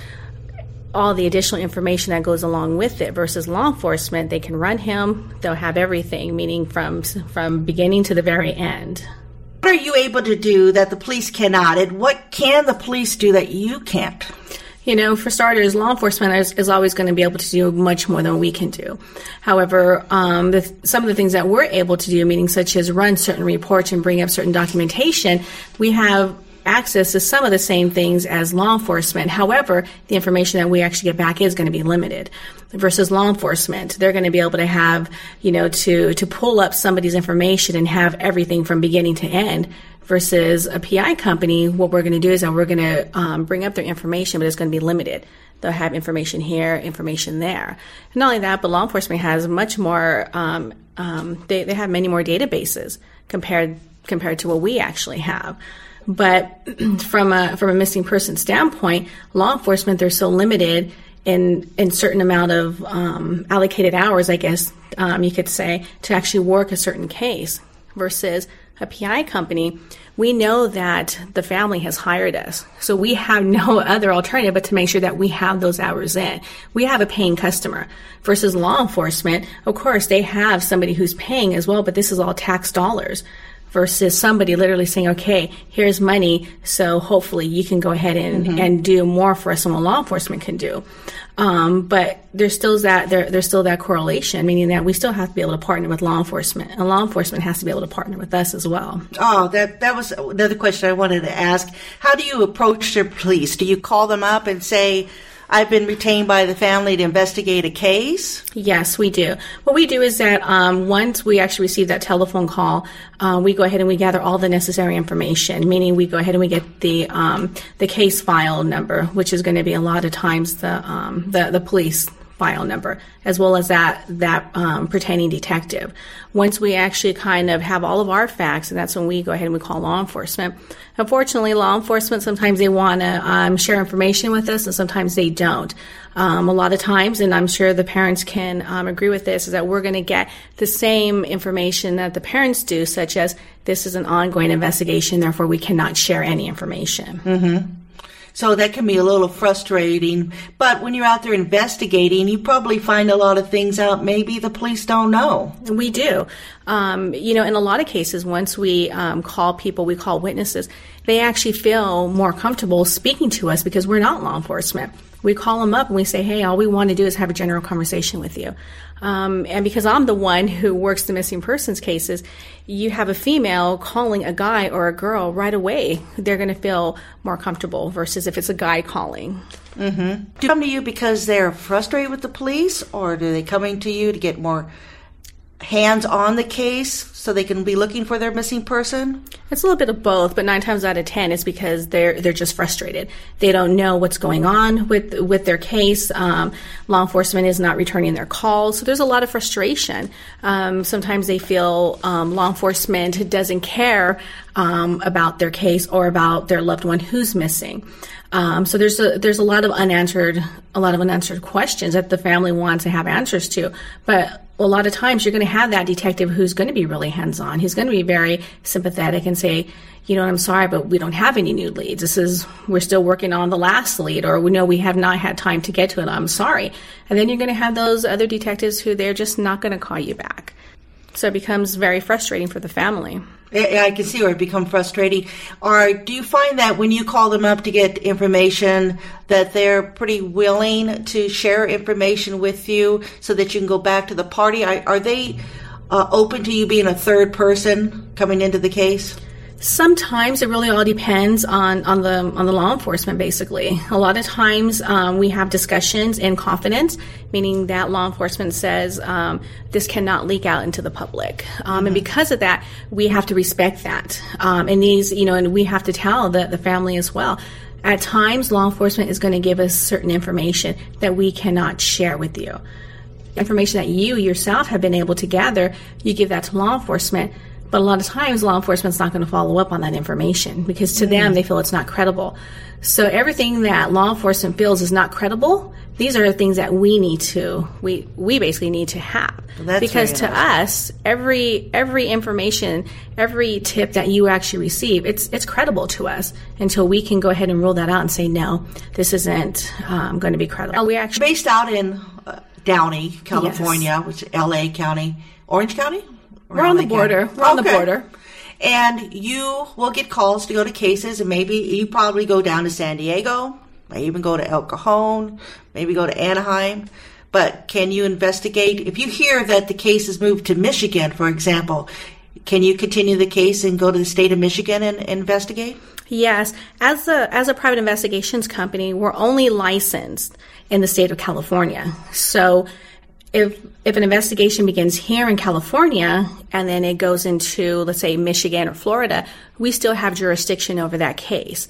all the additional information that goes along with it. Versus law enforcement, they can run him, they'll have everything, meaning from from beginning to the very end. What are you able to do that the police cannot, and what can the police do that you can't? You know, for starters, law enforcement is, is always going to be able to do much more than we can do. However, um, the, some of the things that we're able to do, meaning such as run certain reports and bring up certain documentation, we have access to some of the same things as law enforcement. However, the information that we actually get back is going to be limited. Versus law enforcement, they're going to be able to have, you know, to, to pull up somebody's information and have everything from beginning to end. Versus a P I company, what we're going to do is that we're going to um, bring up their information, but it's going to be limited. They'll have information here, information there. And not only that, but law enforcement has much more, um, um, they, they have many more databases compared compared to what we actually have. But from a from a missing person standpoint, law enforcement, they're so limited in in certain amount of um, allocated hours, I guess um, you could say, to actually work a certain case. Versus a P I company, we know that the family has hired us. So we have no other alternative but to make sure that we have those hours in. We have a paying customer. Versus law enforcement, of course, they have somebody who's paying as well, but this is all tax dollars. Versus somebody literally saying, okay, here's money, so hopefully you can go ahead and, mm-hmm. and do more for us than what law enforcement can do. Um, but there's still that there, there's still that correlation, meaning that we still have to be able to partner with law enforcement, and law enforcement has to be able to partner with us as well. Oh, that that was another question I wanted to ask. How do you approach the police? Do you call them up and say, I've been retained by the family to investigate a case? Yes, we do. What we do is that um, once we actually receive that telephone call, uh, we go ahead and we gather all the necessary information, meaning we go ahead and we get the um, the case file number, which is going to be a lot of times the um, the, the police file number, as well as that that um, pertaining detective. Once we actually kind of have all of our facts, and that's when we go ahead and we call law enforcement. Unfortunately, law enforcement, sometimes they want to um, share information with us, and sometimes they don't. Um, a lot of times, and I'm sure the parents can um, agree with this, is that we're going to get the same information that the parents do, such as this is an ongoing investigation, therefore we cannot share any information. Mm-hmm. So that can be a little frustrating. But when you're out there investigating, you probably find a lot of things out maybe the police don't know. We do. Um, you know, in a lot of cases, once we um, call people, we call witnesses, they actually feel more comfortable speaking to us because we're not law enforcement. We call them up and we say, hey, all we want to do is have a general conversation with you. Um, and because I'm the one who works the missing persons cases, you have a female calling a guy or a girl right away. They're going to feel more comfortable versus if it's a guy calling. Mm-hmm. Do they come to you because they're frustrated with the police, or do they coming to you to get more hands on the case so they can be looking for their missing person? It's a little bit of both, but nine times out of ten it's because they're they're just frustrated. They don't know what's going on with with their case. Um, law enforcement is not returning their calls, so there's a lot of frustration. Um, sometimes they feel um, law enforcement doesn't care um, about their case or about their loved one who's missing. Um, so there's a there's a lot of unanswered a lot of unanswered questions that the family wants to have answers to. But a lot of times you're going to have that detective who's going to be really hands-on. He's going to be very sympathetic and say, you know, I'm sorry, but we don't have any new leads. This is, we're still working on the last lead, or we know we have not had time to get to it. I'm sorry. And then you're going to have those other detectives who they're just not going to call you back. So it becomes very frustrating for the family. I can see where it becomes frustrating. Or do you find that when you call them up to get information that they're pretty willing to share information with you so that you can go back to the party? Are, are they uh, open to you being a third person coming into the case? Sometimes it really all depends on, on the on the law enforcement, basically. A lot of times um, we have discussions in confidence, meaning that law enforcement says um, this cannot leak out into the public. Um, mm-hmm. And because of that, we have to respect that. Um, and these, you know, and we have to tell the, the family as well. At times, law enforcement is going to give us certain information that we cannot share with you. Information that you yourself have been able to gather, you give that to law enforcement. But a lot of times, law enforcement's not going to follow up on that information because to mm. them, they feel it's not credible. So everything that law enforcement feels is not credible, these are the things that we need to, we, we basically need to have. Well, because to us, every every information, every tip that you actually receive, it's it's credible to us until we can go ahead and rule that out and say, no, this isn't um, going to be credible. We actually based out in uh, Downey, California, yes. which is L A County, Orange County? We're on the border. We're on the border. And you will get calls to go to cases, and maybe you probably go down to San Diego, maybe even go to El Cajon, maybe go to Anaheim. But can you investigate? If you hear that the case is moved to Michigan, for example, can you continue the case and go to the state of Michigan and investigate? Yes. As a, as a private investigations company, we're only licensed in the state of California. So If if an investigation begins here in California and then it goes into, let's say, Michigan or Florida, we still have jurisdiction over that case.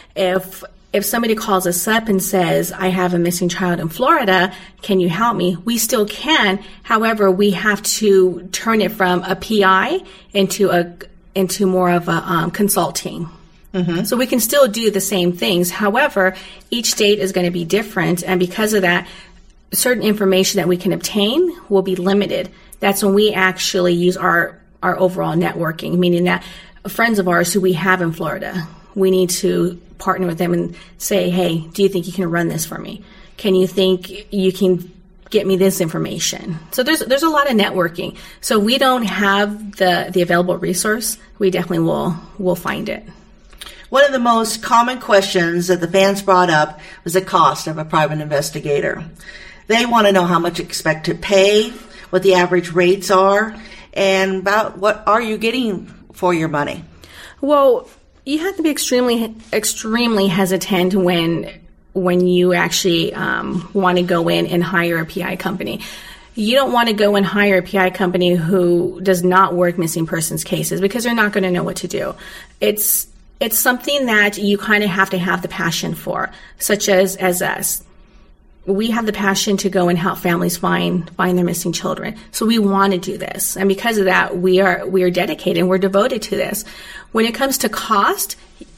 If if somebody calls us up and says, I have a missing child in Florida, can you help me? We still can. However, we have to turn it from a P I into a into more of a um, consulting. Mm-hmm. So we can still do the same things. However, each state is going to be different, and because of that, certain information that we can obtain will be limited. That's when we actually use our, our overall networking, meaning that friends of ours who we have in Florida, we need to partner with them and say, hey, do you think you can run this for me? Can you think you can get me this information? So there's there's a lot of networking. So we don't have the, the available resource. We definitely will will find it. One of the most common questions that the fans brought up was the cost of a private investigator. They want to know how much you expect to pay, what the average rates are, and about what are you getting for your money. Well, you have to be extremely, extremely hesitant when when you actually um, want to go in and hire a P I company. You don't want to go and hire a P I company who does not work missing persons cases because they're not going to know what to do. It's it's something that you kind of have to have the passion for, such as as us. We have the passion to go and help families find find their missing children. So we want to do this. And because of that, we are we are dedicated and we're devoted to this. When it comes to cost,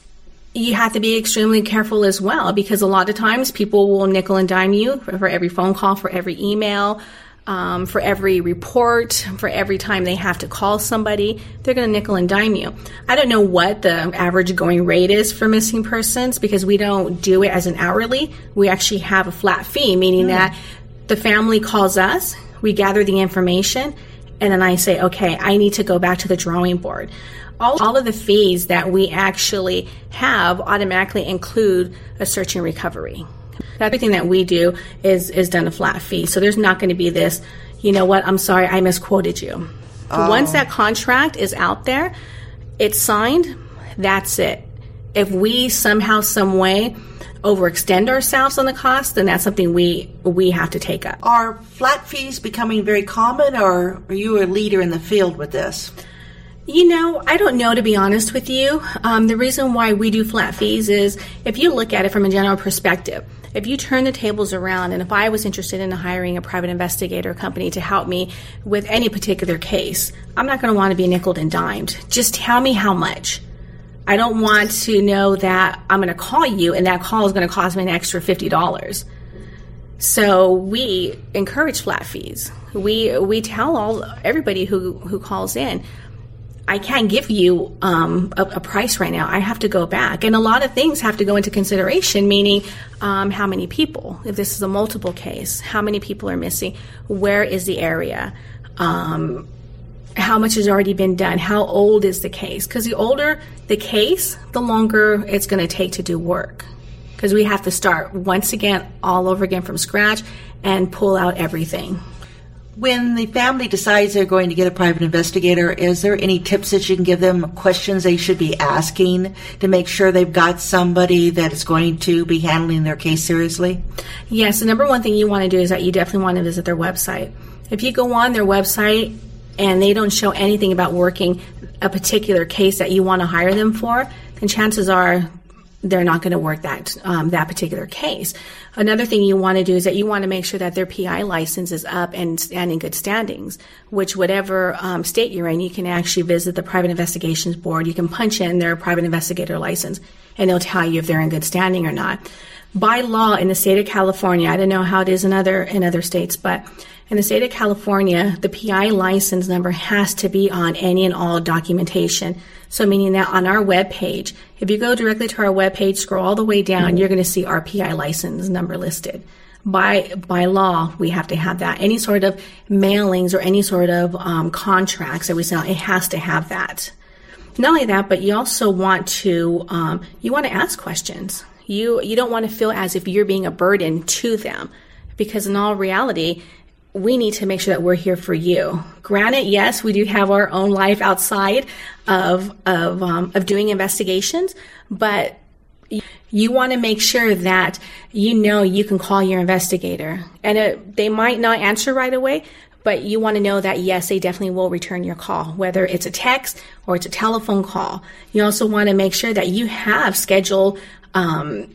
you have to be extremely careful as well, because a lot of times people will nickel and dime you for, for every phone call, for every email, um, for every report, for every time they have to call somebody. They're going to nickel and dime you. I don't know what the average going rate is for missing persons because we don't do it as an hourly. We actually have a flat fee, meaning mm. that the family calls us, we gather the information, and then I say, okay, I need to go back to the drawing board. All, all of the fees that we actually have automatically include a search and recovery. Everything that we do is, is done a flat fee. So there's not going to be this, you know what, I'm sorry, I misquoted you. Oh. Once that contract is out there, it's signed, that's it. If we somehow, some way overextend ourselves on the cost, then that's something we we have to take up. Are flat fees becoming very common, or are you a leader in the field with this? You know, I don't know, to be honest with you. Um, the reason why we do flat fees is if you look at it from a general perspective, if you turn the tables around, and if I was interested in hiring a private investigator company to help me with any particular case, I'm not going to want to be nickeled and dimed. Just tell me how much. I don't want to know that I'm going to call you and that call is going to cost me an extra fifty dollars. So we encourage flat fees. We we tell all everybody who, who calls in, I can't give you um, a, a price right now. I have to go back. And a lot of things have to go into consideration, meaning um, how many people, if this is a multiple case, how many people are missing, where is the area, um, how much has already been done, how old is the case. Because the older the case, the longer it's going to take to do work. Because we have to start once again, all over again from scratch and pull out everything. When the family decides they're going to get a private investigator, is there any tips that you can give them, questions they should be asking to make sure they've got somebody that is going to be handling their case seriously? Yes, the number one thing you want to do is that you definitely want to visit their website. If you go on their website and they don't show anything about working a particular case that you want to hire them for, then chances are they're not going to work that um, that particular case. Another thing you want to do is that you want to make sure that their P I license is up and, and in good standings, which whatever um, state you're in, you can actually visit the Private Investigations Board. You can punch in their private investigator license, and it'll tell you if they're in good standing or not. By law in the state of California, I don't know how it is in other in other states, but in the state of California, the P I license number has to be on any and all documentation. So meaning that on our web page, if you go directly to our web page, scroll all the way down, you're going to see our P I license number listed. By by law, we have to have that. Any sort of mailings or any sort of um, contracts that we sell, it has to have that. Not only that, but you also want to um, you want to ask questions. You you don't want to feel as if you're being a burden to them, because in all reality, we need to make sure that we're here for you. Granted, yes, we do have our own life outside of of um, of doing investigations, but you want to make sure that you know you can call your investigator, and it, they might not answer right away, but you want to know that yes, they definitely will return your call, whether it's a text or it's a telephone call. You also want to make sure that you have scheduled um,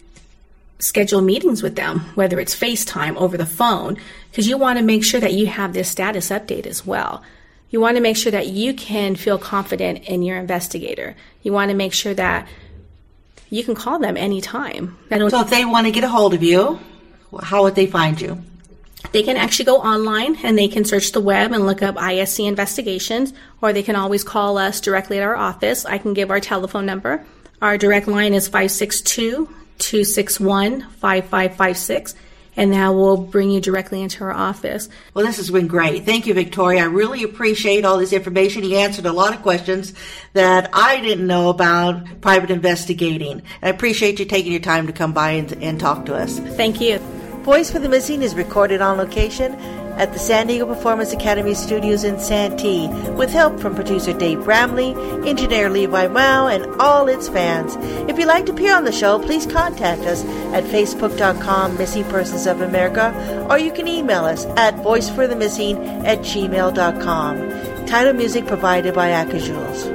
schedule meetings with them, whether it's FaceTime, over the phone, because you want to make sure that you have this status update as well. You want to make sure that you can feel confident in your investigator. You want to make sure that you can call them anytime. So if they want to get a hold of you, how would they find you? They can actually go online and they can search the web and look up I S C Investigations, or they can always call us directly at our office. I can give our telephone number. Our direct line is five six two, two six one, five five five six, and that will bring you directly into our office. Well, this has been great. Thank you, Victoria. I really appreciate all this information. You answered a lot of questions that I didn't know about private investigating. I appreciate you taking your time to come by and, and talk to us. Thank you. Voice for the Missing is recorded on location at the San Diego Performance Academy Studios in Santee, with help from producer Dave Bramley, engineer Levi Mao, and all its fans. If you'd like to appear on the show, please contact us at facebook dot com Missing Persons of America, or you can email us at voice for the missing at gmail dot com. Title music provided by Akajules.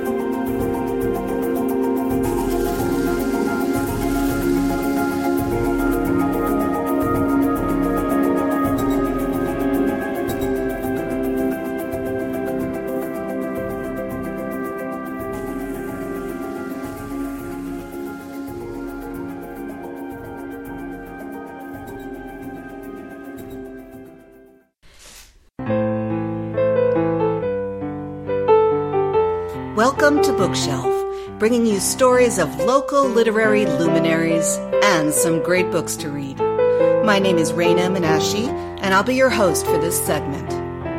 Welcome to Bookshelf, bringing you stories of local literary luminaries and some great books to read. My name is Raina Menashe, and I'll be your host for this segment.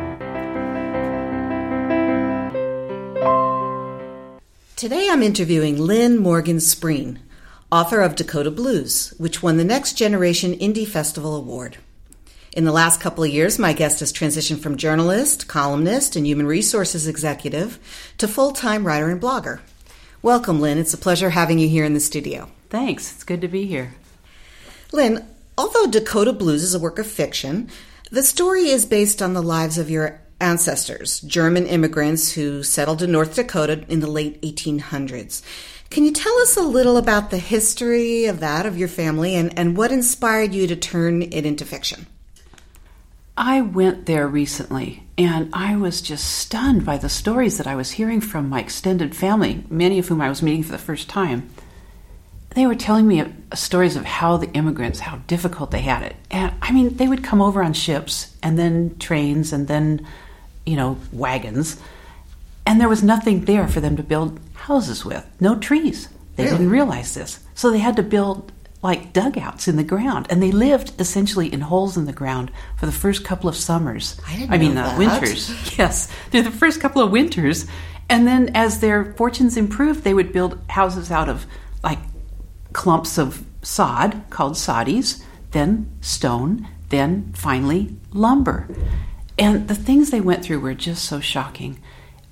Today I'm interviewing Lynn Morgan Spreen, author of Dakota Blues, which won the Next Generation Indie Festival Award. In the last couple of years, my guest has transitioned from journalist, columnist, and human resources executive to full-time writer and blogger. Welcome, Lynn. It's a pleasure having you here in the studio. Thanks. It's good to be here. Lynn, although Dakota Blues is a work of fiction, the story is based on the lives of your ancestors, German immigrants who settled in North Dakota in the late eighteen hundreds. Can you tell us a little about the history of that, of your family, and, and what inspired you to turn it into fiction? I went there recently, and I was just stunned by the stories that I was hearing from my extended family, many of whom I was meeting for the first time. They were telling me stories of how the immigrants, how difficult they had it. And I mean, they would come over on ships, and then trains, and then, you know, wagons. And there was nothing there for them to build houses with. No trees. They really? didn't realize this. So they had to build like dugouts in the ground, and they lived essentially in holes in the ground for the first couple of summers. I didn't I mean, know uh, that. winters. Yes, they're the first couple of winters, and then as their fortunes improved, they would build houses out of like clumps of sod called soddies, then stone, then finally lumber. And the things they went through were just so shocking.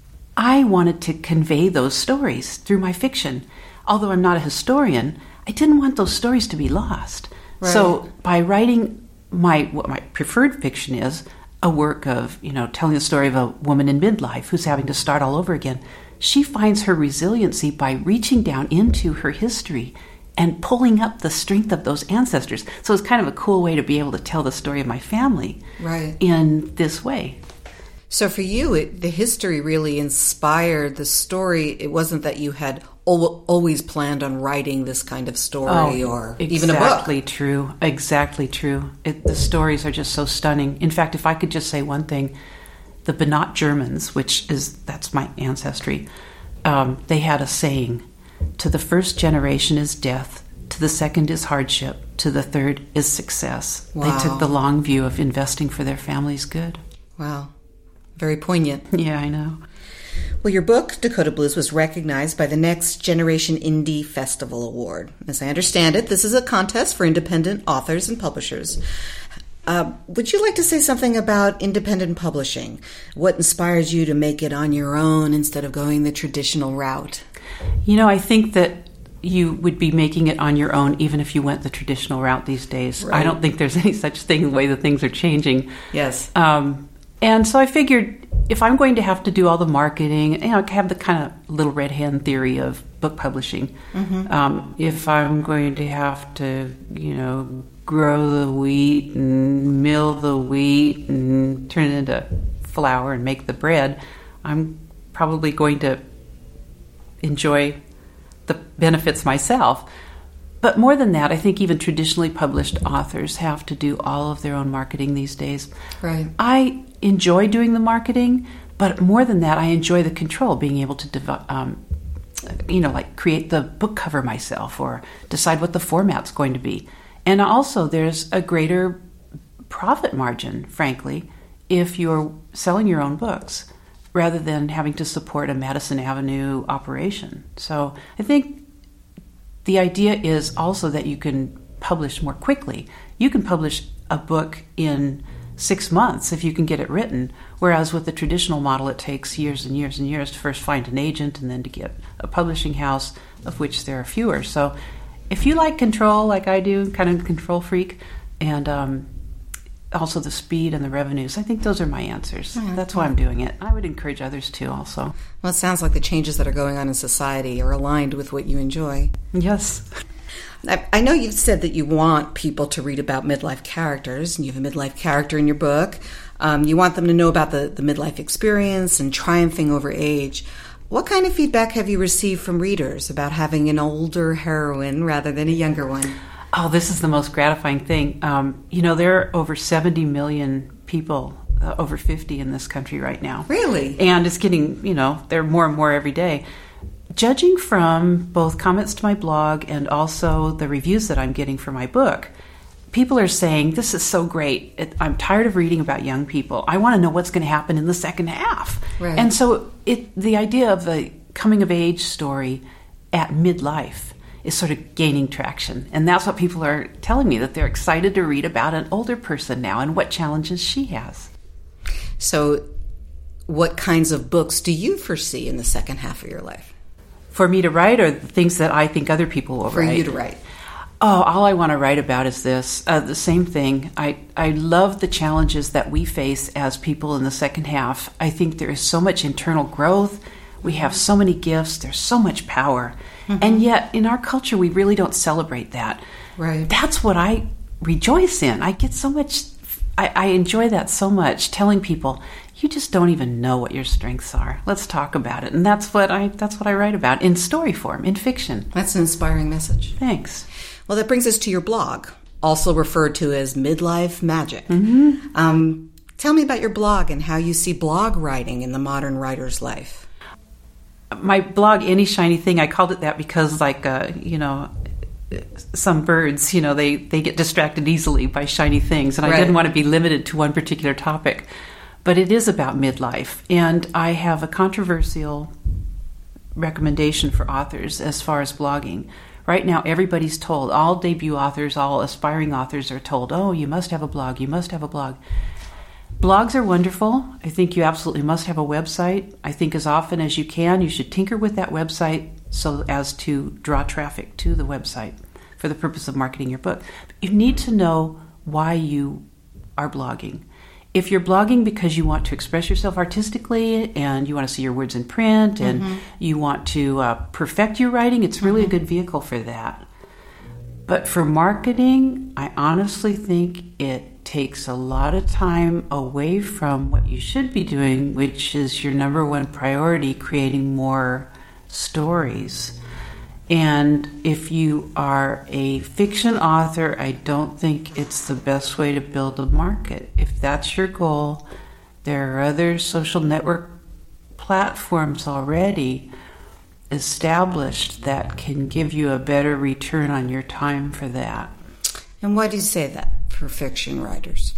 I wanted to convey those stories through my fiction. Although I'm not a historian, I didn't want those stories to be lost. Right. So by writing my what my preferred fiction is, a work of, you know, telling the story of a woman in midlife who's having to start all over again, she finds her resiliency by reaching down into her history and pulling up the strength of those ancestors. So it's kind of a cool way to be able to tell the story of my family right. in this way. So for you, it, the history really inspired the story. It wasn't that you had al- always planned on writing this kind of story oh, or even a book. Exactly true. Exactly true. It, the stories are just so stunning. In fact, if I could just say one thing, the Banat Germans, which is, that's my ancestry, um, they had a saying, to the first generation is death, to the second is hardship, to the third is success. Wow. They took the long view of investing for their family's good. Wow. Very poignant. Yeah, I know. Well, your book, Dakota Blues, was recognized by the Next Generation Indie Festival Award. As I understand it, this is a contest for independent authors and publishers. Uh, would you like to say something about independent publishing? What inspires you to make it on your own instead of going the traditional route? You know, I think that you would be making it on your own even if you went the traditional route these days. Right. I don't think there's any such thing the way that things are changing. Yes. Um, and so I figured if I'm going to have to do all the marketing, you know, have the kind of little red hen theory of book publishing. Mm-hmm. Um, if I'm going to have to, you know, grow the wheat and mill the wheat and turn it into flour and make the bread, I'm probably going to enjoy the benefits myself. But more than that, I think even traditionally published authors have to do all of their own marketing these days. Right. I enjoy doing the marketing, but more than that, I enjoy the control, being able to, dev- um, you know, like create the book cover myself or decide what the format's going to be. And also, there's a greater profit margin, frankly, if you're selling your own books rather than having to support a Madison Avenue operation. So I think the idea is also that you can publish more quickly. You can publish a book in six months if you can get it written, whereas with the traditional model it takes years and years and years to first find an agent and then to get a publishing house, of which there are fewer. So if you like control like I do, kind of a control freak, and um, also the speed and the revenues, I think those are my answers. Mm-hmm. That's why I'm doing it. I would encourage others to also. Well, it sounds like the changes that are going on in society are aligned with what you enjoy. Yes. I, I know you've said that you want people to read about midlife characters, and you have a midlife character in your book. Um, you want them to know about the, the midlife experience and triumphing over age. What kind of feedback have you received from readers about having an older heroine rather than a younger one? Oh, this is the most gratifying thing. Um, you know, there are over seventy million people uh, over fifty in this country right now. Really? And it's getting, you know, there are more and more every day. Judging from both comments to my blog and also the reviews that I'm getting for my book, people are saying, this is so great. It, I'm tired of reading about young people. I want to know what's going to happen in the second half. Right. And so it, the idea of the coming-of-age story at midlife is sort of gaining traction. And that's what people are telling me, that they're excited to read about an older person now and what challenges she has. So what kinds of books do you foresee in the second half of your life? For me to write, or the things that I think other people will For write? For you to write. Oh, all I want to write about is this. Uh, the same thing. I, I love the challenges that we face as people in the second half. I think there is so much internal growth. We have so many gifts. There's so much power. Mm-hmm. And yet, in our culture, we really don't celebrate that. Right. That's what I rejoice in. I get so much I, I enjoy that so much, telling people, you just don't even know what your strengths are. Let's talk about it. And that's what I that's what I write about in story form, in fiction. That's an inspiring message. Thanks. Well, that brings us to your blog, also referred to as Midlife Magic. Mm-hmm. Um, tell me about your blog and how you see blog writing in the modern writer's life. My blog, Any Shiny Thing, I called it that because, like, uh, you know, some birds, you know, they, they get distracted easily by shiny things, and I right. didn't want to be limited to one particular topic. But it is about midlife, and I have a controversial recommendation for authors as far as blogging. Right now, everybody's told, all debut authors, all aspiring authors are told, oh, you must have a blog, you must have a blog. Blogs are wonderful. I think you absolutely must have a website. I think as often as you can, you should tinker with that website so as to draw traffic to the website for the purpose of marketing your book. You need to know why you are blogging. If you're blogging because you want to express yourself artistically and you want to see your words in print and mm-hmm. you want to uh, perfect your writing, it's really mm-hmm. a good vehicle for that. But for marketing, I honestly think it takes a lot of time away from what you should be doing, which is your number one priority, creating more stories. And if you are a fiction author, I don't think it's the best way to build a market. If that's your goal, there are other social network platforms already established that can give you a better return on your time for that. And why do you say that for fiction writers?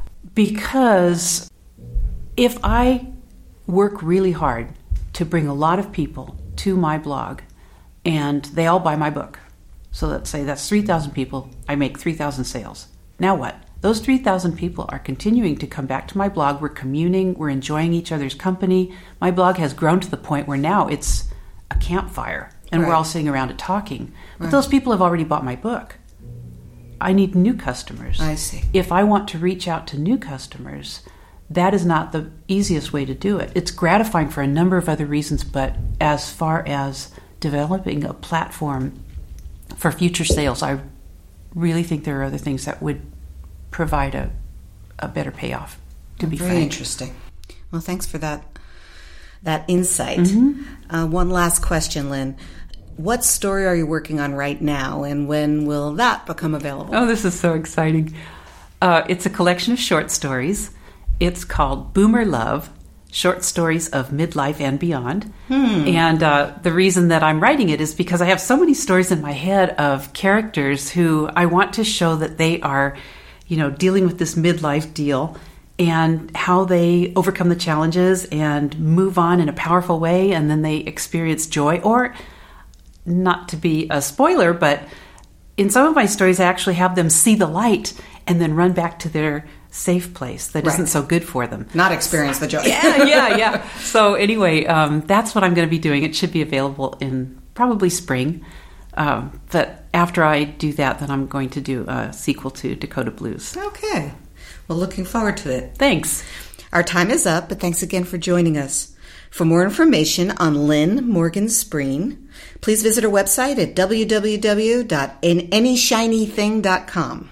Because if I work really hard to bring a lot of people to my blog, and they all buy my book. So let's say that's three thousand people. I make three thousand sales. Now what? Those three thousand people are continuing to come back to my blog. We're communing. We're enjoying each other's company. My blog has grown to the point where now it's a campfire, and right. we're all sitting around it talking. But right. those people have already bought my book. I need new customers. I see. If I want to reach out to new customers, that is not the easiest way to do it. It's gratifying for a number of other reasons, but as far as developing a platform for future sales, I really think there are other things that would provide a, a better payoff, to be Very frank. interesting. Well, thanks for that that insight. Mm-hmm. Uh, one last question, Lynn. What story are you working on right now, and when will that become available? Oh, this is so exciting. Uh, it's a collection of short stories. It's called Boomer Love, Short Stories of Midlife and Beyond. Hmm. And uh, the reason that I'm writing it is because I have so many stories in my head of characters who I want to show that they are, you know, dealing with this midlife deal and how they overcome the challenges and move on in a powerful way, and then they experience joy. Or, not to be a spoiler, but in some of my stories I actually have them see the light and then run back to their safe place that right. isn't so good for them. Not experience the joy. yeah, yeah, yeah. So anyway, um, that's what I'm going to be doing. It should be available in probably spring. Um, but after I do that, then I'm going to do a sequel to Dakota Blues. Okay. Well, looking forward to it. Thanks. Our time is up, but thanks again for joining us. For more information on Lynn Morgan Spreen, please visit her website at w w w dot any shiny thing dot com.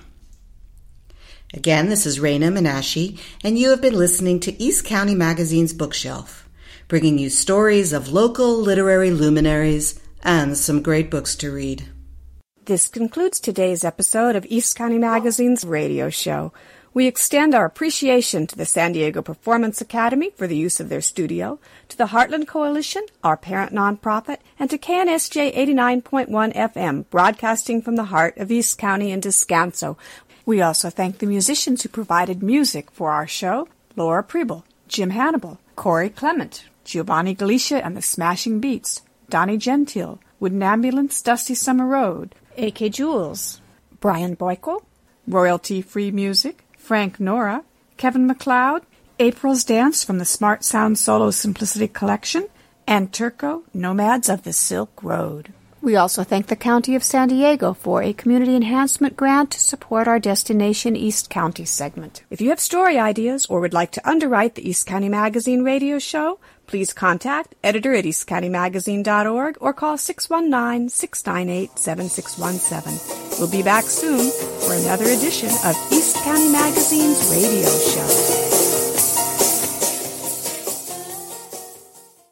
Again, this is Raina Menashe, and you have been listening to East County Magazine's Bookshelf, bringing you stories of local literary luminaries and some great books to read. This concludes today's episode of East County Magazine's radio show. We extend our appreciation to the San Diego Performance Academy for the use of their studio, to the Heartland Coalition, our parent nonprofit, and to K N S J eighty-nine point one F M, broadcasting from the heart of East County and Descanso. We also thank the musicians who provided music for our show: Laura Preble, Jim Hannibal, Corey Clement, Giovanni Galicia and the Smashing Beats, Donnie Gentile, Wooden Ambulance, Dusty Summer Road, A K Jules, Brian Boyko, Royalty-Free Music, Frank Nora, Kevin MacLeod, April's Dance from the Smart Sound Solo Simplicity Collection, and Turco, Nomads of the Silk Road. We also thank the County of San Diego for a community enhancement grant to support our Destination East County segment. If you have story ideas or would like to underwrite the East County Magazine radio show, please contact editor at east county magazine dot org or call six one nine, six nine eight, seven six one seven. We'll be back soon for another edition of East County Magazine's radio show.